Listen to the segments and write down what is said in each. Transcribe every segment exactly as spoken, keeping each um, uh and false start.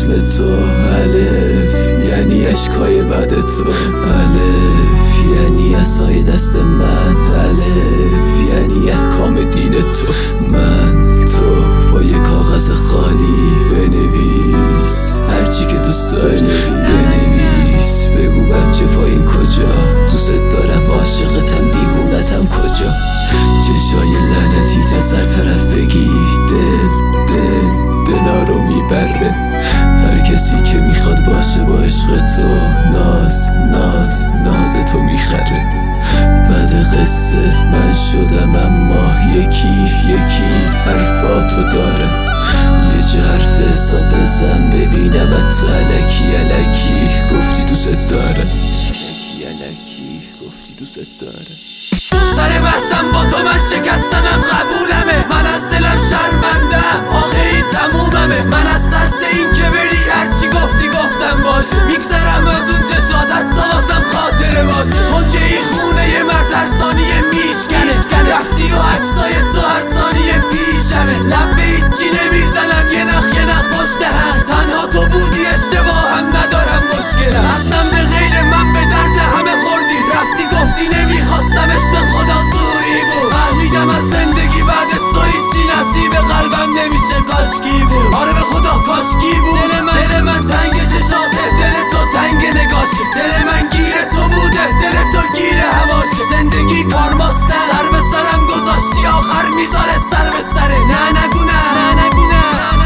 اسم تو. الف یعنی اشکای بعد تو. الف یعنی عصای دست من. الف یعنی احکام دین تو. من تو با یه کاغذ خالی بنویس هرچی که دوست داری بنویس. بگو بچه پایین کجا دوست دارم، عاشقتم، دیوونتم کجا. چشای لعنتی از هر طرف بگی دل دل دلا رو میبره. هر کسی که میخواد باشه با عشق تو ناز ناز ناز تو میخره. بعد قصه من شدم اما یکی یکی حرفاتو داره. یه جا حرف حساب بزن ببینم حتی الکی الکی گفتی دوست داره. الکی الکی گفتی دوست داره. سر بحثم با تو من شکستنم قبولمه. من از دلم شرمندم آخه این تموممه. من از ترس این که بری هرچی گفتی گفتم باشه. میگذرم از اون چشات حتی واسم خاطره باشه. خونجه این خونه یه مرد هر ثانیه میشکنه. رفتی و عکسای تو هر ثانیه پیشمه. لب به هیچی نمیزنم یه نخ یه نخ پشت هم. تنها تو بودی اشتباه هم ندارم مشکلم. اصلا به غیر من به درد همه خوردی. رفتی گفتی نمیخواستمش به خدا زوری بود. فهمیدم از زندگی بعد تو هیچی نصیب قلبم نمیشه کاشکی بود. آره به خدا کاشکی بود. دل من دل من تنگ چشاته، دل تو تنگ نگاشه. دل من گیره تو بوده، دل تو گیره هواشه. زندگی کارماستن سر به سرم گذاشتی آخر میذاره سر به سره. نه نگو نه نه نگو نه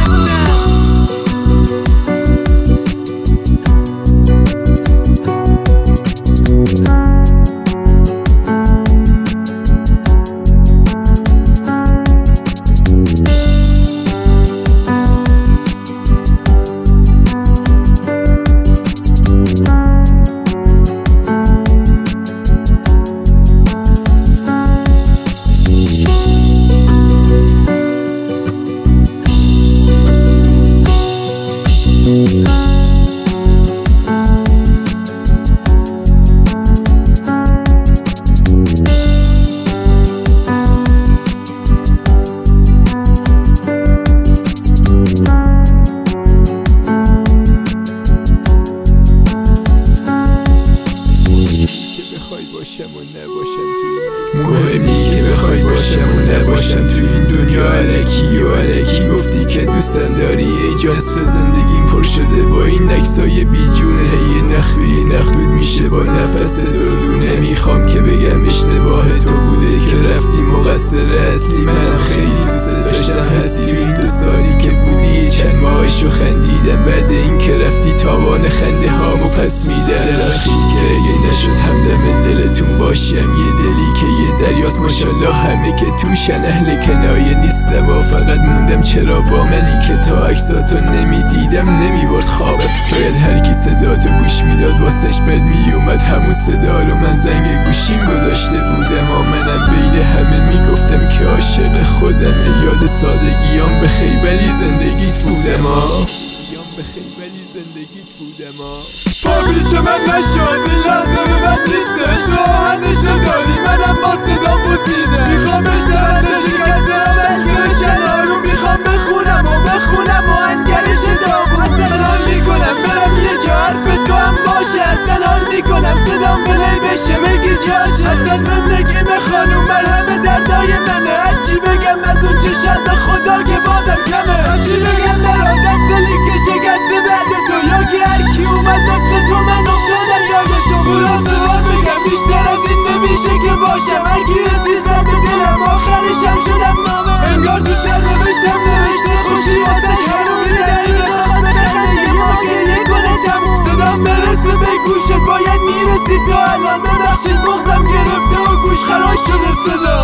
مهمی که بخوای باشم و نباشم تو این دنیا. الکی و الکی گفتی که دوستم داری. ای جان نصف زندگیم پر شده با این عکسای بیجونه. هی نخوی نخدود میشه با نفس دردونه. میخوام که بگم اشتباه تو بوده که رفتی. مقصر اصلی منم خیلی دوست داشتم. هستی تو این دو سالی که بودی. چند ماهشو خندیدم بعد این که رفتی تاوان خنده هامو پس میدم. دلخید که اگه نشد همدم دلتون باشم. یه دلی که یه دریاست ماشالله همه که توشن. اهل کنایه نیستم و فقط موندم چرا با منی که تا عکساتو نمیدیدم نمیبرد خوابم. شاید هرکی صداتو گوش میداد واسش بد میومد همون صدا رو. من زنگ گوشیم گذاشته بودم و منم بین همه میگفتم که عاشق خودم. یاد سادگیام بخیر ولی زندگیت بودم آه بخیر ولی زندگیت بودم آه. پاپیش من نشو از این لحظه به من نیستش. راهنش نداری منم با صدا بوسیده. میخوام اشترانده شکسته اول گرشن رو. میخوام بخونم و بخونم و انگرش دام. اصلا حال میکنم برم یه جا حرف تو هم باشه. اصلا حال میکنم صدام بلی بشه بگی جاشه. اصلا زندگی به خانوم مرهمه دردای منه. هرچی بگم از اون چشم به خدا که بازم کمه. هرچی بگم برا دست دلی که شکسته بعد تو. یا که هرکی اومد دست تو من افتادم یاد تو. براسته بار بگم بیشتر از این نمیشه که باشم. هرکی رسید زد دلم آخرشم شدم نامه. انگار تو سر نوشتم نوشته خوشی واسش هرو میده. این بخواد بخنده یه ما گریه کنه تموم. صدام برسه به گوشت باید میرسی تو الان. ببخشید بغزم گرفته و گوش خراش شده صدا.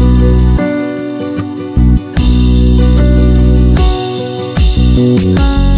Oh